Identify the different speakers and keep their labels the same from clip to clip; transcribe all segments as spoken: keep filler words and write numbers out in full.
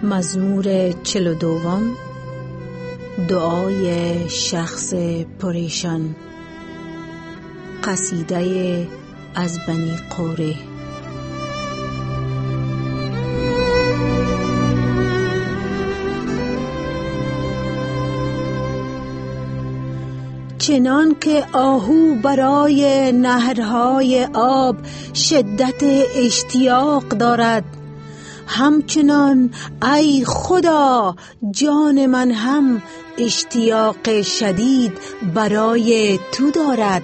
Speaker 1: مزمور چهل و دوم. دعای شخص پریشان. قصیده از بنی قوره. چنان که آهو برای نهرهای آب شدت اشتیاق دارد، همچنان ای خدا جان من هم اشتیاق شدید برای تو دارد.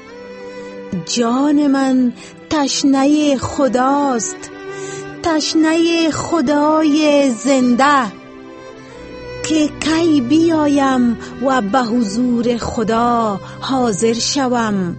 Speaker 1: جان من تشنه خداست، تشنه خدای زنده، که کی بیایم و به حضور خدا حاضر شوم.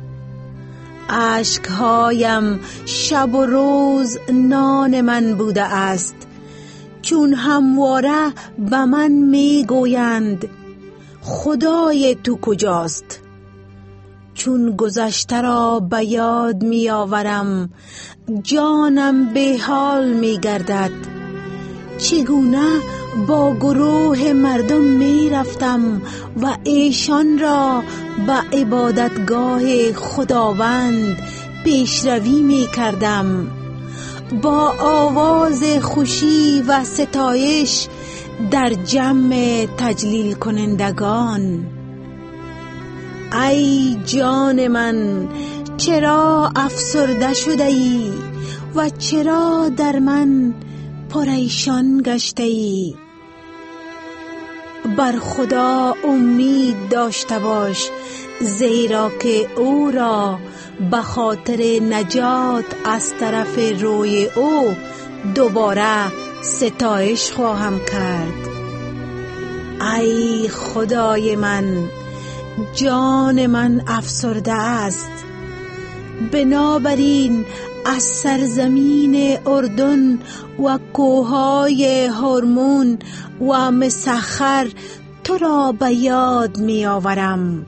Speaker 1: اشکهایم شب و روز نان من بوده است، چون همواره به من می گویند خدای تو کجاست. چون گذشته را به یاد می آورم، جانم به حال می گردد. چگونه با گروه مردم می رفتم و ایشان را به عبادتگاه خداوند پیشروی می کردم، با آواز خوشی و ستایش در جمع تجلیل کنندگان. ای جان من چرا افسرده شده ای و چرا در من پریشان گشته ای؟ بر خدا امید داشته باش، زیرا که او را به خاطر نجات از طرف روی او دوباره ستایش خواهم کرد. ای خدای من جان من افسرده است، بنابراین از سرزمین اردن و کوههای هرمون و مسخر تو را به یاد می آورم.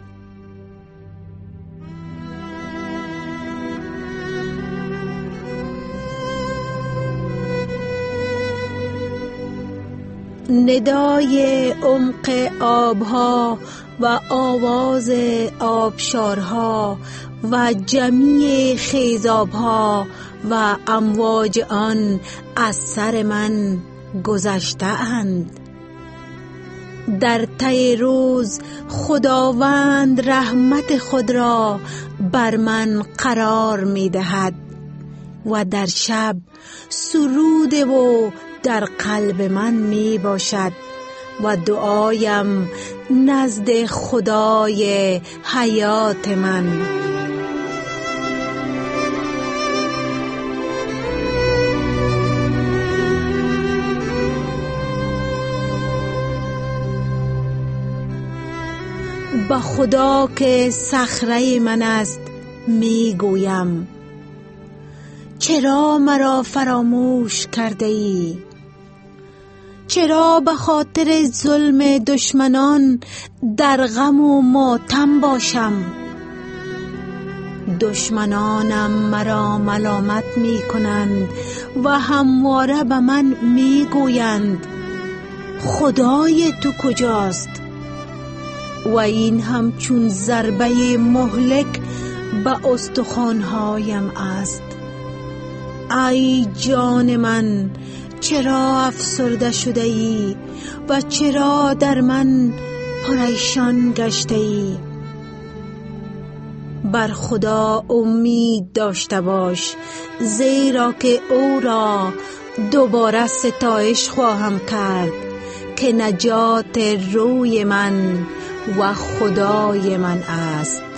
Speaker 1: ندای عمق آبها و آواز آبشارها و جمیع خیزابها و امواج آن از سر من گذشته اند. در طی روز خداوند رحمت خود را بر من قرار می دهد و در شب سرود و در قلب من می باشد و دعایم نزد خدای حیات من. با خدا که صخره من است می گویم، چرا مرا فراموش کرده ای؟ چرا به خاطر ظلم دشمنان در غم و ماتم باشم؟ دشمنانم مرا ملامت می کنند و همواره به من می گویند خدای تو کجاست؟ و این همچون ضربه مهلک به استخوانهایم است. ای جان من چرا افسرده شده ای و چرا در من پریشان گشته ای؟ بر خدا امید داشته باش، زیرا که او را دوباره ستایش خواهم کرد که نجات روی من و خدای من است.